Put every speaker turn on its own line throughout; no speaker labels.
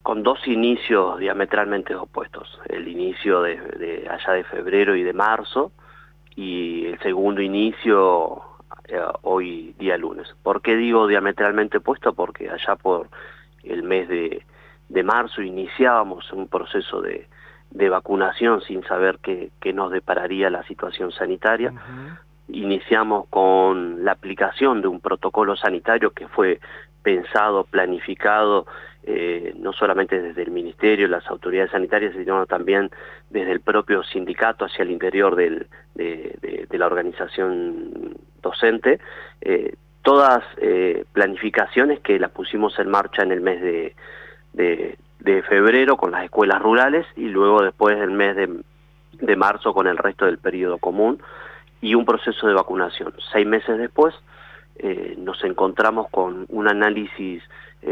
con dos inicios diametralmente opuestos. El inicio de allá de febrero y de marzo, y el segundo inicio hoy día lunes. ¿Por qué digo diametralmente opuesto? Porque allá por el mes de marzo iniciábamos un proceso de vacunación sin saber qué nos depararía la situación sanitaria. Iniciamos con la aplicación de un protocolo sanitario que fue pensado, planificado, no solamente desde el Ministerio, las autoridades sanitarias, sino también desde el propio sindicato hacia el interior de la organización docente, todas planificaciones que las pusimos en marcha en el mes de febrero con las escuelas rurales y luego después del mes de marzo con el resto del periodo común y un proceso de vacunación. 6 meses después nos encontramos con un análisis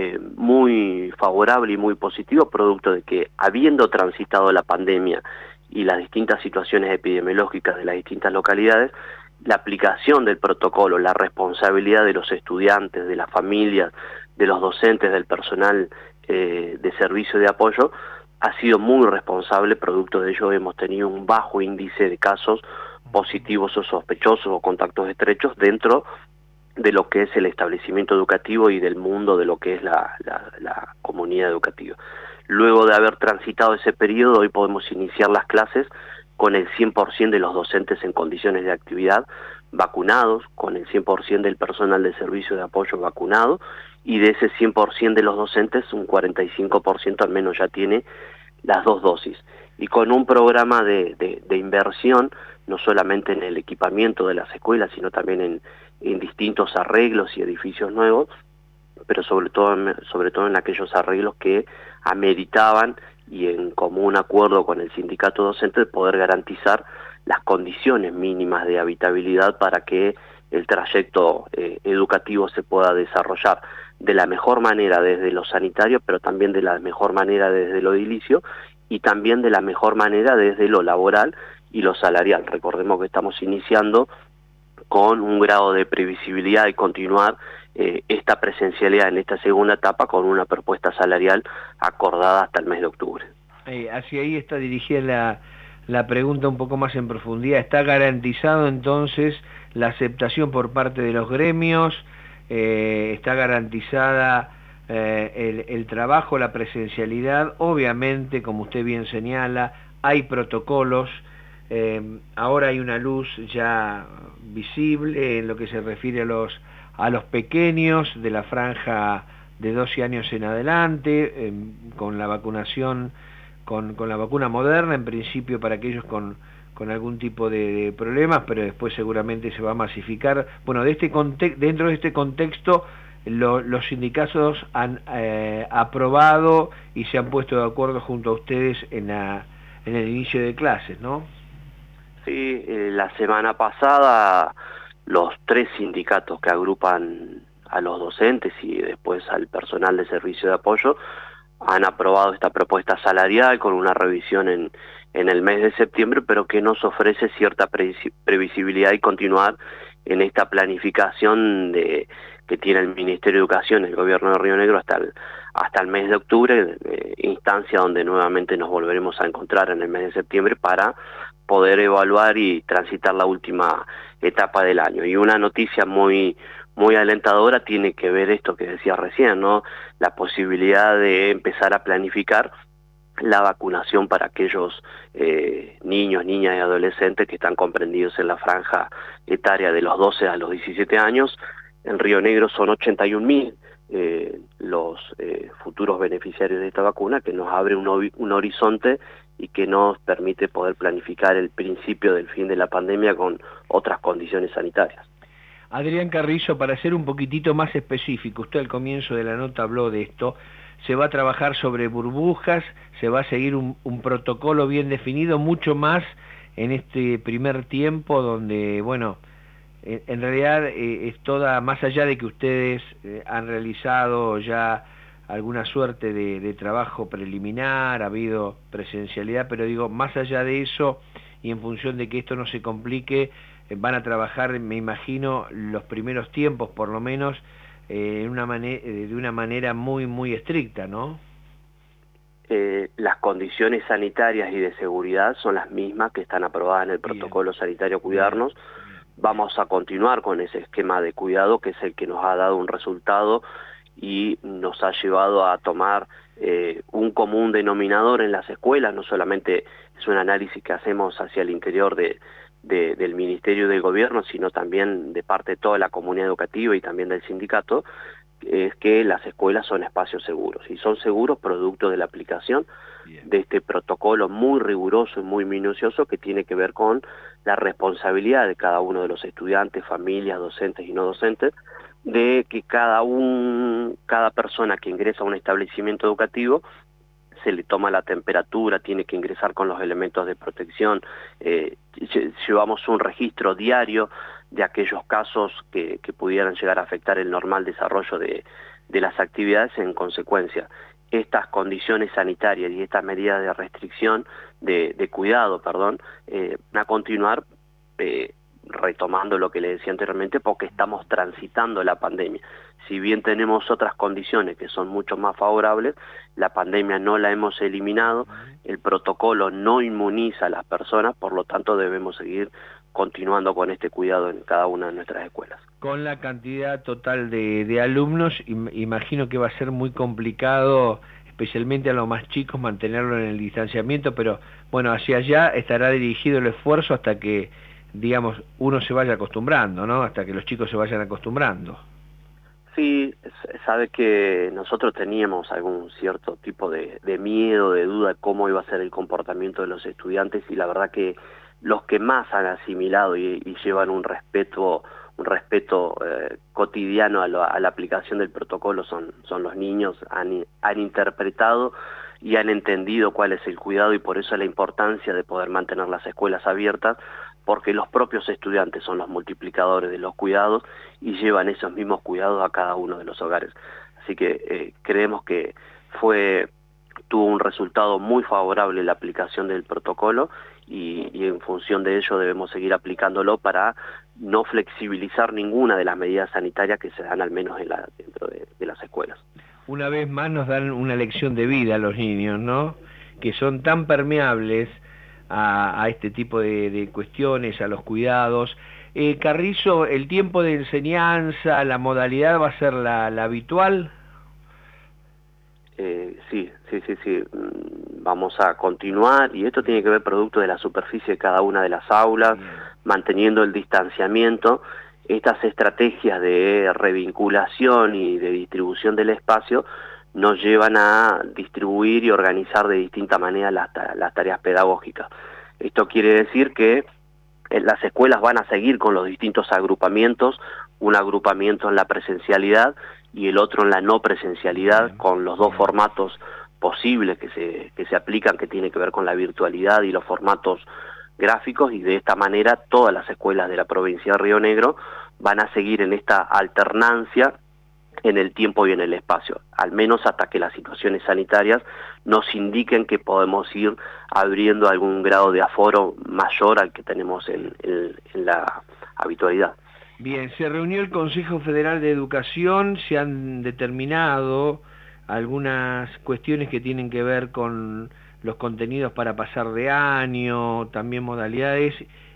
muy favorable y muy positivo, producto de que habiendo transitado la pandemia y las distintas situaciones epidemiológicas de las distintas localidades, la aplicación del protocolo, la responsabilidad de los estudiantes, de las familias, de los docentes, del personal de servicio de apoyo, ha sido muy responsable. Producto de ello hemos tenido un bajo índice de casos positivos o sospechosos o contactos estrechos dentro de lo que es el establecimiento educativo y del mundo de lo que es la comunidad educativa. Luego de haber transitado ese periodo, hoy podemos iniciar las clases con el 100% de los docentes en condiciones de actividad vacunados, con el 100% del personal de servicio de apoyo vacunado, y de ese 100% de los docentes, un 45% al menos ya tiene las 2 dosis. Y con un programa de inversión, no solamente en el equipamiento de las escuelas, sino también en distintos arreglos y edificios nuevos, pero sobre todo en aquellos arreglos que ameritaban y en común acuerdo con el sindicato docente de poder garantizar las condiciones mínimas de habitabilidad para que el trayecto educativo se pueda desarrollar de la mejor manera desde lo sanitario, pero también de la mejor manera desde lo edilicio y también de la mejor manera desde lo laboral y lo salarial. Recordemos que estamos iniciando con un grado de previsibilidad y continuar esta presencialidad en esta segunda etapa con una propuesta salarial acordada hasta el mes de octubre.
Hacia ahí está dirigida la pregunta un poco más en profundidad. ¿Está garantizado entonces la aceptación por parte de los gremios? ¿Está garantizada el trabajo, la presencialidad? Obviamente, como usted bien señala, hay protocolos. Ahora hay una luz ya visible en lo que se refiere a los pequeños de la franja de 12 años en adelante, con la vacunación, con la vacuna Moderna, en principio para aquellos con algún tipo de problemas, pero después seguramente se va a masificar. Bueno, dentro de este contexto, los sindicatos han aprobado y se han puesto de acuerdo junto a ustedes en el inicio de clases, ¿no?
Sí, la semana pasada los 3 sindicatos que agrupan a los docentes y después al personal de servicio de apoyo han aprobado esta propuesta salarial con una revisión en el mes de septiembre, pero que nos ofrece cierta previsibilidad y continuar en esta planificación que tiene el Ministerio de Educación, el Gobierno de Río Negro, hasta el mes de octubre, instancia donde nuevamente nos volveremos a encontrar en el mes de septiembre para poder evaluar y transitar la última etapa del año. Y una noticia muy alentadora tiene que ver esto que decía recién, ¿no? La posibilidad de empezar a planificar la vacunación para aquellos niños, niñas y adolescentes que están comprendidos en la franja etaria de los 12 a los 17 años. En Río Negro son 81.000 los futuros beneficiarios de esta vacuna, que nos abre un horizonte y que nos permite poder planificar el principio del fin de la pandemia con otras condiciones sanitarias.
Adrián Carrizo, para ser un poquitito más específico, usted al comienzo de la nota habló de esto, se va a trabajar sobre burbujas, se va a seguir un protocolo bien definido, mucho más en este primer tiempo donde, bueno, en realidad es toda, más allá de que ustedes han realizado ya alguna suerte de trabajo preliminar, ha habido presencialidad, pero digo, más allá de eso, y en función de que esto no se complique, van a trabajar, me imagino, los primeros tiempos, por lo menos, de una manera muy estricta, ¿no?
Las condiciones sanitarias y de seguridad son las mismas que están aprobadas en el protocolo sanitario Cuidarnos. Vamos a continuar con ese esquema de cuidado, que es el que nos ha dado un resultado y nos ha llevado a tomar un común denominador en las escuelas. No solamente es un análisis que hacemos hacia el interior del Ministerio y del Gobierno, sino también de parte de toda la comunidad educativa y también del sindicato, es que las escuelas son espacios seguros, y son seguros producto de la aplicación de este protocolo muy riguroso y muy minucioso, que tiene que ver con la responsabilidad de cada uno de los estudiantes, familias, docentes y no docentes, de que cada persona que ingresa a un establecimiento educativo se le toma la temperatura, tiene que ingresar con los elementos de protección. Llevamos un registro diario de aquellos casos que pudieran llegar a afectar el normal desarrollo de las actividades. En consecuencia, estas condiciones sanitarias y estas medidas de restricción, de cuidado, van a continuar retomando lo que le decía anteriormente, porque estamos transitando la pandemia. Si bien tenemos otras condiciones que son mucho más favorables, la pandemia no la hemos eliminado, el protocolo no inmuniza a las personas, por lo tanto debemos seguir continuando con este cuidado en cada una de nuestras escuelas.
Con la cantidad total de alumnos, imagino que va a ser muy complicado, especialmente a los más chicos, mantenerlo en el distanciamiento, pero bueno, hacia allá estará dirigido el esfuerzo hasta que, digamos, uno se vaya acostumbrando, ¿no? Hasta que los chicos se vayan acostumbrando.
Sí, sabe que nosotros teníamos algún cierto tipo de miedo, de duda de cómo iba a ser el comportamiento de los estudiantes, y la verdad que los que más han asimilado y llevan un respeto cotidiano a la aplicación del protocolo son los niños. Han interpretado y han entendido cuál es el cuidado, y por eso la importancia de poder mantener las escuelas abiertas, porque los propios estudiantes son los multiplicadores de los cuidados y llevan esos mismos cuidados a cada uno de los hogares. Así que creemos que tuvo un resultado muy favorable la aplicación del protocolo, y en función de ello debemos seguir aplicándolo para no flexibilizar ninguna de las medidas sanitarias que se dan, al menos dentro de las escuelas.
Una vez más nos dan una lección de vida a los niños, ¿no? Que son tan permeables a este tipo de cuestiones, a los cuidados. Carrizo, ¿el tiempo de enseñanza, la modalidad va a ser la habitual?
Sí. Vamos a continuar, y esto tiene que ver producto de la superficie de cada una de las aulas, manteniendo el distanciamiento. Estas estrategias de revinculación y de distribución del espacio nos llevan a distribuir y organizar de distinta manera las tareas pedagógicas. Esto quiere decir que las escuelas van a seguir con los distintos agrupamientos, un agrupamiento en la presencialidad y el otro en la no presencialidad, con los dos formatos posibles que se aplican, que tiene que ver con la virtualidad y los formatos gráficos, y de esta manera todas las escuelas de la provincia de Río Negro van a seguir en esta alternancia en el tiempo y en el espacio, al menos hasta que las situaciones sanitarias nos indiquen que podemos ir abriendo algún grado de aforo mayor al que tenemos en la habitualidad.
Bien, se reunió el Consejo Federal de Educación, se han determinado algunas cuestiones que tienen que ver con los contenidos para pasar de año, también modalidades,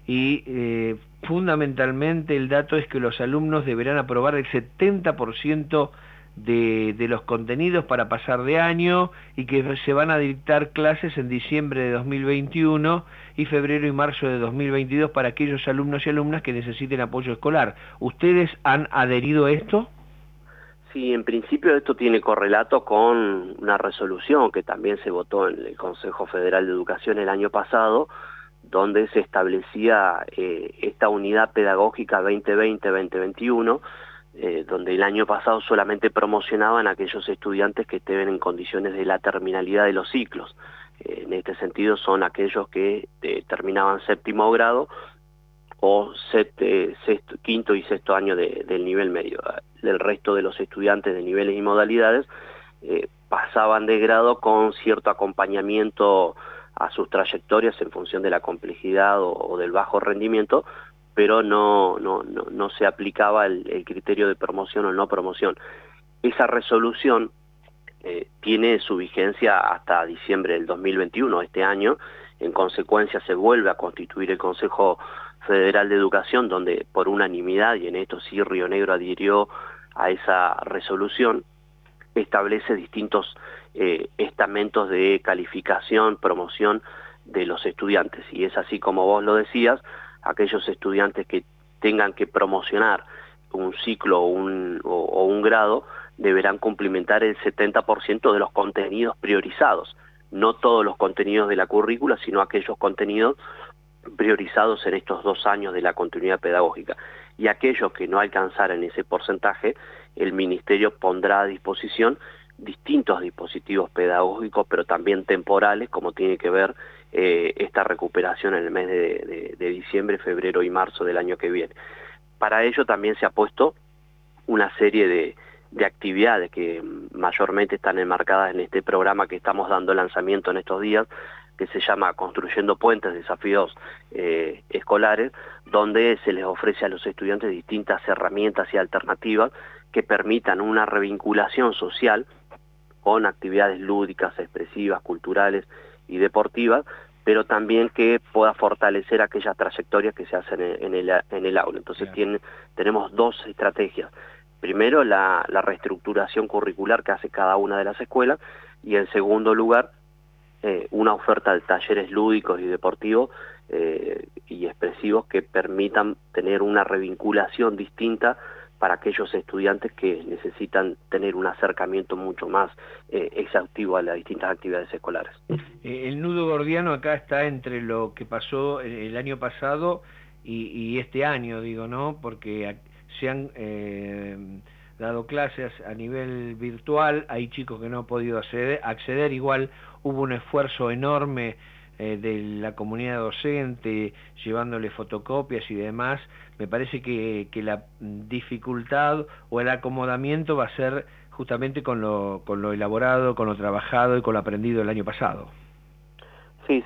y fundamentalmente el dato es que los alumnos deberán aprobar el 70% de los contenidos para pasar de año, y que se van a dictar clases en diciembre de 2021 y febrero y marzo de 2022 para aquellos alumnos y alumnas que necesiten apoyo escolar. ¿Ustedes han adherido a esto?
Sí, en principio esto tiene correlato con una resolución que también se votó en el Consejo Federal de Educación el año pasado, donde se establecía esta unidad pedagógica 2020-2021, donde el año pasado solamente promocionaban a aquellos estudiantes que estén en condiciones de la terminalidad de los ciclos. En este sentido son aquellos que terminaban séptimo grado o quinto y sexto año del nivel medio. El resto de los estudiantes de niveles y modalidades pasaban de grado con cierto acompañamiento a sus trayectorias en función de la complejidad o del bajo rendimiento, pero no se aplicaba el criterio de promoción o no promoción. Esa resolución tiene su vigencia hasta diciembre del 2021, este año. En consecuencia se vuelve a constituir el Consejo Federal de Educación, donde por unanimidad, y en esto sí Río Negro adhirió a esa resolución, establece distintos estamentos de calificación, promoción de los estudiantes. Y es así como vos lo decías, aquellos estudiantes que tengan que promocionar un ciclo o un grado deberán cumplimentar el 70% de los contenidos priorizados. No todos los contenidos de la currícula, sino aquellos contenidos priorizados en estos 2 años de la continuidad pedagógica. Y aquellos que no alcanzaran ese porcentaje, el Ministerio pondrá a disposición distintos dispositivos pedagógicos, pero también temporales, como tiene que ver esta recuperación en el mes de diciembre, febrero y marzo del año que viene. Para ello también se ha puesto una serie de actividades que mayormente están enmarcadas en este programa que estamos dando lanzamiento en estos días, que se llama Construyendo Puentes, Desafíos Escolares, donde se les ofrece a los estudiantes distintas herramientas y alternativas que permitan una revinculación social con actividades lúdicas, expresivas, culturales y deportivas, pero también que pueda fortalecer aquellas trayectorias que se hacen en el aula. Entonces tenemos 2 estrategias. Primero, la reestructuración curricular que hace cada una de las escuelas, y en segundo lugar, una oferta de talleres lúdicos y deportivos y expresivos que permitan tener una revinculación distinta para aquellos estudiantes que necesitan tener un acercamiento mucho más exhaustivo a las distintas actividades escolares.
El nudo gordiano acá está entre lo que pasó el año pasado y este año, digo, ¿no? Porque se han dado clases a nivel virtual, hay chicos que no han podido acceder, igual hubo un esfuerzo enorme de la comunidad docente, llevándole fotocopias y demás. Me parece que la dificultad o el acomodamiento va a ser justamente con lo elaborado, con lo trabajado y con lo aprendido el año pasado.
Sí,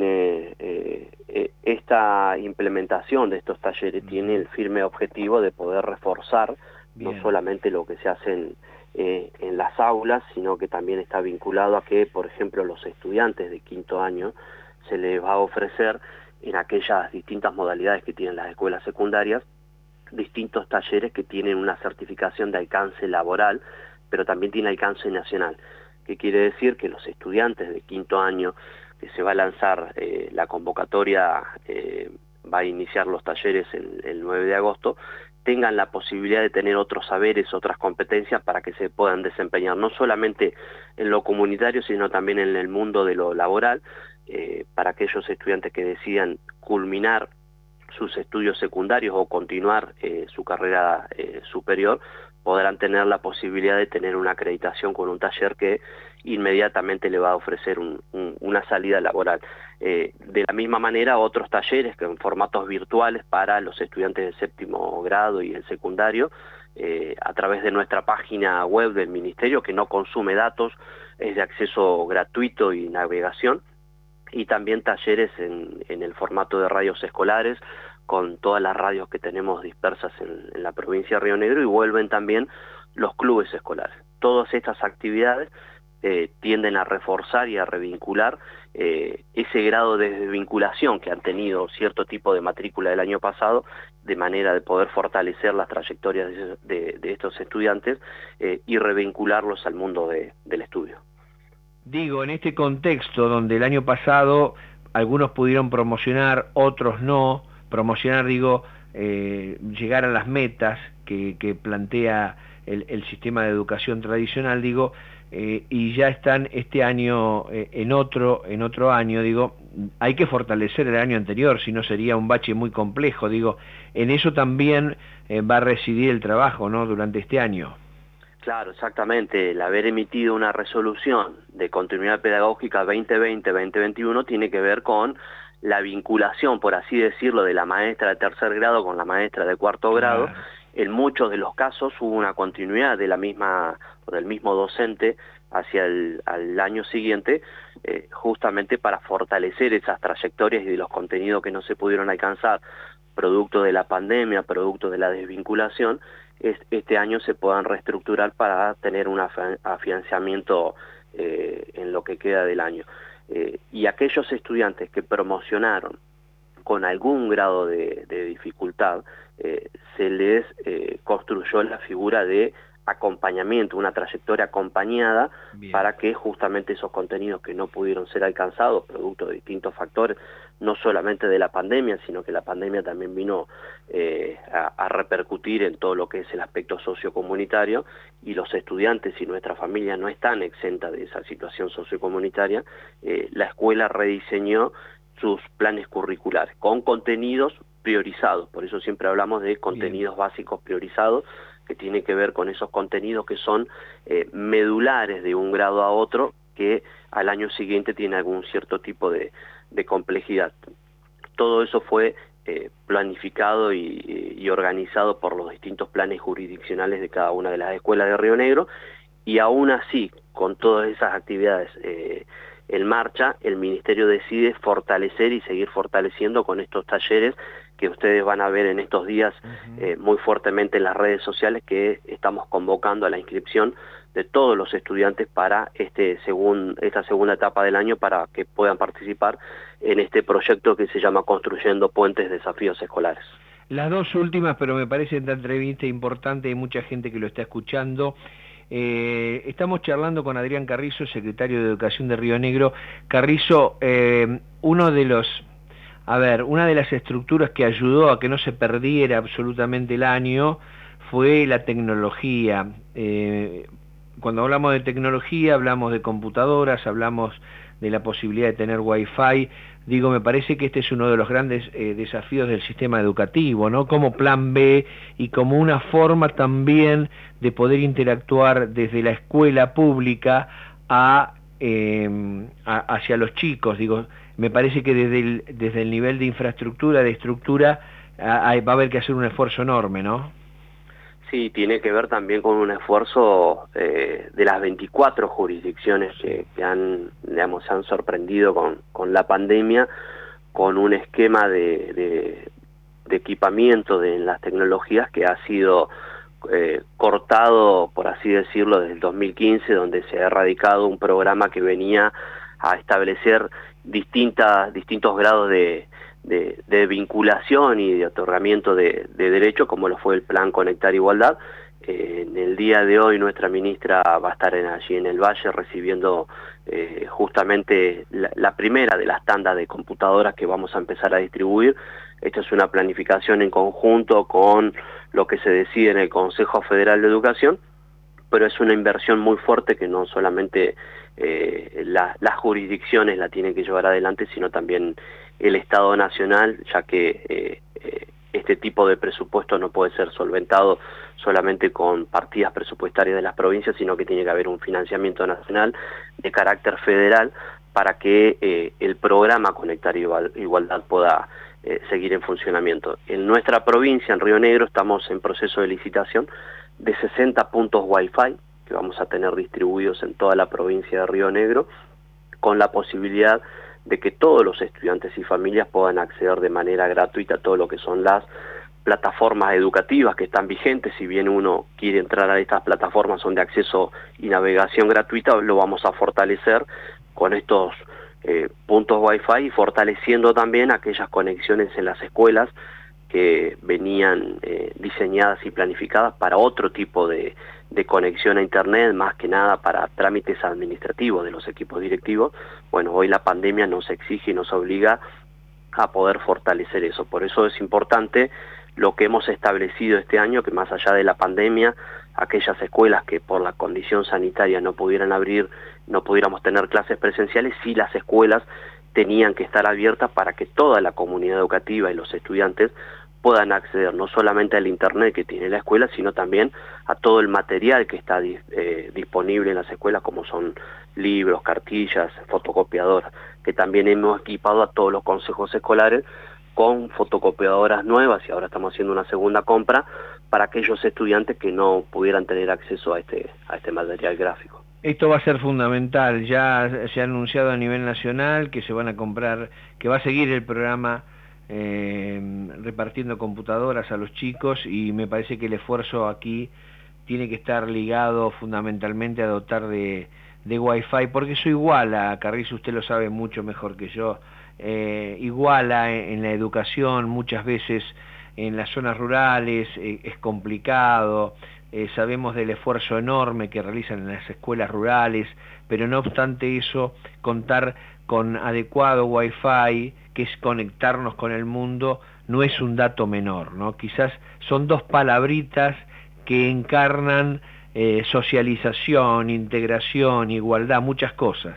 esta implementación de estos talleres tiene el firme objetivo de poder reforzar no solamente lo que se hace en las aulas, sino que también está vinculado a que, por ejemplo, los estudiantes de 5º año se les va a ofrecer en aquellas distintas modalidades que tienen las escuelas secundarias, distintos talleres que tienen una certificación de alcance laboral, pero también tiene alcance nacional. ¿Qué quiere decir? Que los estudiantes de 5º año, que se va a lanzar la convocatoria, va a iniciar los talleres el 9 de agosto, tengan la posibilidad de tener otros saberes, otras competencias para que se puedan desempeñar, no solamente en lo comunitario, sino también en el mundo de lo laboral, para aquellos estudiantes que decidan culminar sus estudios secundarios o continuar su carrera superior, podrán tener la posibilidad de tener una acreditación con un taller que inmediatamente le va a ofrecer una salida laboral. De la misma manera, otros talleres que en formatos virtuales para los estudiantes del 7º grado y el secundario, a través de nuestra página web del Ministerio, que no consume datos, es de acceso gratuito y navegación, y también talleres en el formato de radios escolares, con todas las radios que tenemos dispersas en la provincia de Río Negro, y vuelven también los clubes escolares. Todas estas actividades tienden a reforzar y a revincular ese grado de desvinculación que han tenido cierto tipo de matrícula del año pasado, de manera de poder fortalecer las trayectorias de estos estudiantes y revincularlos al mundo del estudio.
Digo, en este contexto donde el año pasado algunos pudieron promocionar, otros no, promocionar, digo, llegar a las metas que plantea el sistema de educación tradicional, digo, y ya están este año en otro año, digo, hay que fortalecer el año anterior, si no sería un bache muy complejo, digo, en eso también va a residir el trabajo, ¿no?, durante este año.
Claro, exactamente. El haber emitido una resolución de continuidad pedagógica 2020-2021 tiene que ver con la vinculación, por así decirlo, de la maestra de 3er grado con la maestra de 4º grado. En muchos de los casos hubo una continuidad de la misma o del mismo docente hacia al año siguiente, justamente para fortalecer esas trayectorias y de los contenidos que no se pudieron alcanzar producto de la pandemia, producto de la desvinculación, este año se puedan reestructurar para tener un afianzamiento en lo que queda del año. Y aquellos estudiantes que promocionaron con algún grado de dificultad, se les construyó la figura de acompañamiento, una trayectoria acompañada. Bien. Para que justamente esos contenidos que no pudieron ser alcanzados, producto de distintos factores, no solamente de la pandemia, sino que la pandemia también vino a repercutir en todo lo que es el aspecto sociocomunitario, y los estudiantes y nuestras familias no están exentas de esa situación sociocomunitaria. La escuela rediseñó sus planes curriculares con contenidos priorizados, por eso siempre hablamos de contenidos Bien. Básicos priorizados, que tiene que ver con esos contenidos que son medulares de un grado a otro, que al año siguiente tiene algún cierto tipo de complejidad. Todo eso fue planificado y organizado por los distintos planes jurisdiccionales de cada una de las escuelas de Río Negro, y aún así, con todas esas actividades en marcha, el Ministerio decide fortalecer y seguir fortaleciendo con estos talleres que ustedes van a ver en estos días muy fuertemente en las redes sociales, que estamos convocando a la inscripción de todos los estudiantes para esta segunda etapa del año, para que puedan participar en este proyecto que se llama Construyendo Puentes, Desafíos Escolares.
Las dos últimas, pero me parece esta entrevista importante, hay mucha gente que lo está escuchando. Estamos charlando con Adrián Carrizo, secretario de Educación de Río Negro. Carrizo, una de las estructuras que ayudó a que no se perdiera absolutamente el año fue la tecnología. Cuando hablamos de tecnología, hablamos de computadoras, hablamos de la posibilidad de tener Wi-Fi. Digo, me parece que este es uno de los grandes desafíos del sistema educativo, ¿no? Como plan B y como una forma también de poder interactuar desde la escuela pública hacia los chicos. Digo, me parece que desde el nivel de infraestructura, de estructura, va a haber que hacer un esfuerzo enorme, ¿no?
Sí, tiene que ver también con un esfuerzo de las 24 jurisdicciones que se han sorprendido con la pandemia, con un esquema de equipamiento de las tecnologías que ha sido cortado, por así decirlo, desde el 2015, donde se ha erradicado un programa que venía a establecer distintos grados de vinculación y de otorgamiento de derechos, como lo fue el Plan Conectar Igualdad. En el día de hoy nuestra ministra va a estar allí en el Valle recibiendo justamente la primera de las tandas de computadoras que vamos a empezar a distribuir. Esta es una planificación en conjunto con lo que se decide en el Consejo Federal de Educación, pero es una inversión muy fuerte que no solamente las jurisdicciones la tienen que llevar adelante, sino también el Estado Nacional, ya que este tipo de presupuesto no puede ser solventado solamente con partidas presupuestarias de las provincias, sino que tiene que haber un financiamiento nacional de carácter federal para que el programa Conectar Igualdad pueda seguir en funcionamiento. En nuestra provincia, en Río Negro, estamos en proceso de licitación de 60 puntos Wi-Fi que vamos a tener distribuidos en toda la provincia de Río Negro, con la posibilidad de que todos los estudiantes y familias puedan acceder de manera gratuita a todo lo que son las plataformas educativas que están vigentes. Si bien uno quiere entrar a estas plataformas, son de acceso y navegación gratuita, lo vamos a fortalecer con estos puntos Wi-Fi, y fortaleciendo también aquellas conexiones en las escuelas que venían diseñadas y planificadas para otro tipo de conexión a Internet, más que nada para trámites administrativos de los equipos directivos. Bueno, hoy la pandemia nos exige y nos obliga a poder fortalecer eso. Por eso es importante lo que hemos establecido este año, que más allá de la pandemia, aquellas escuelas que por la condición sanitaria no pudieran abrir, no pudiéramos tener clases presenciales, sí las escuelas tenían que estar abiertas para que toda la comunidad educativa y los estudiantes puedan acceder no solamente al Internet que tiene la escuela, sino también a todo el material que está disponible en las escuelas, como son libros, cartillas, fotocopiadoras, que también hemos equipado a todos los consejos escolares con fotocopiadoras nuevas, y ahora estamos haciendo una segunda compra para aquellos estudiantes que no pudieran tener acceso a este material gráfico.
Esto va a ser fundamental. Ya se ha anunciado a nivel nacional que se van a comprar, que va a seguir el programa repartiendo computadoras a los chicos, y me parece que el esfuerzo aquí tiene que estar ligado fundamentalmente a dotar de Wi-Fi, porque eso iguala, Carrizo, usted lo sabe mucho mejor que yo, iguala en la educación muchas veces en las zonas rurales, es complicado, sabemos del esfuerzo enorme que realizan en las escuelas rurales, pero no obstante eso, contar con adecuado Wi-Fi, que es conectarnos con el mundo, no es un dato menor, ¿no? Quizás son dos palabritas que encarnan socialización, integración, igualdad, muchas cosas.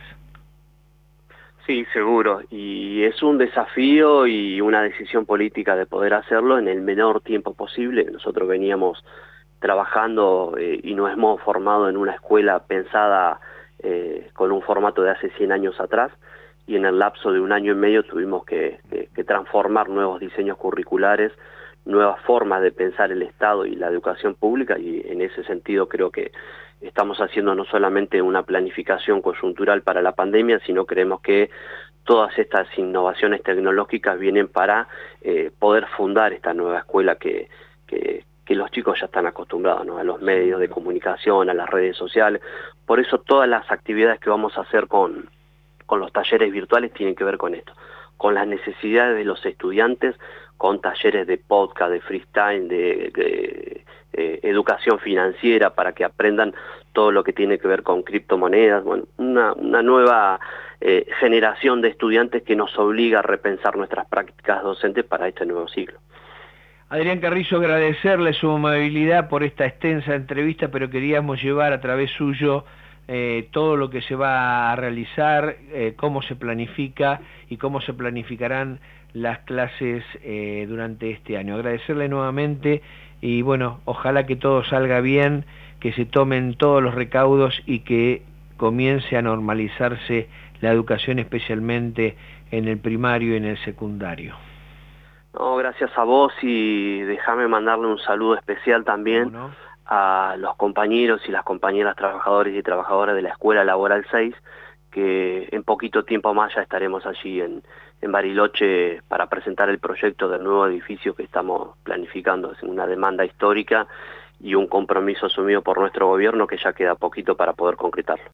Sí, seguro, y es un desafío y una decisión política de poder hacerlo en el menor tiempo posible. Nosotros veníamos trabajando y nos hemos formado en una escuela pensada con un formato de hace 100 años atrás, y en el lapso de 1 año y medio tuvimos que transformar nuevos diseños curriculares, nuevas formas de pensar el Estado y la educación pública, y en ese sentido creo que estamos haciendo no solamente una planificación coyuntural para la pandemia, sino creemos que todas estas innovaciones tecnológicas vienen para poder fundar esta nueva escuela que los chicos ya están acostumbrados, ¿no? A los medios de comunicación, a las redes sociales. Por eso todas las actividades que vamos a hacer con los talleres virtuales tienen que ver con esto, con las necesidades de los estudiantes, con talleres de podcast, de freestyle, de educación financiera, para que aprendan todo lo que tiene que ver con criptomonedas. Bueno, una nueva generación de estudiantes que nos obliga a repensar nuestras prácticas docentes para este nuevo siglo.
Adrián Carrizo, agradecerle su amabilidad por esta extensa entrevista, pero queríamos llevar a través suyo todo lo que se va a realizar, cómo se planifica y cómo se planificarán las clases durante este año. Agradecerle nuevamente y bueno, ojalá que todo salga bien, que se tomen todos los recaudos y que comience a normalizarse la educación, especialmente en el primario y en el secundario.
No, gracias a vos, y déjame mandarle un saludo especial también a los compañeros y las compañeras trabajadores y trabajadoras de la Escuela Laboral 6, que en poquito tiempo más ya estaremos allí en Bariloche para presentar el proyecto del nuevo edificio que estamos planificando. Es una demanda histórica y un compromiso asumido por nuestro gobierno que ya queda poquito para poder concretarlo.